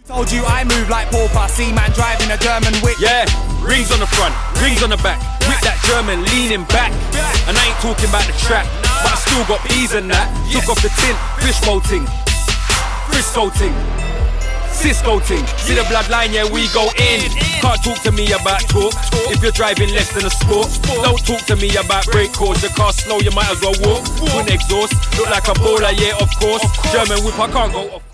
Told you I move like Pauper, see man driving a German whip. Yeah, rings on the front, rings on the back, with that German leaning back. And I ain't talking about the trap, but I still got bees and that. Took off the tint, fish bolting, Frisco ting, Cisco ting. See the bloodline, yeah, we go in. Can't talk to me about talk if you're driving less than a sport. Don't talk to me about brake calls. Your car's slow, you might as well walk. Twin exhaust, look like a bowler, yeah, of course. German whip, I can't go off.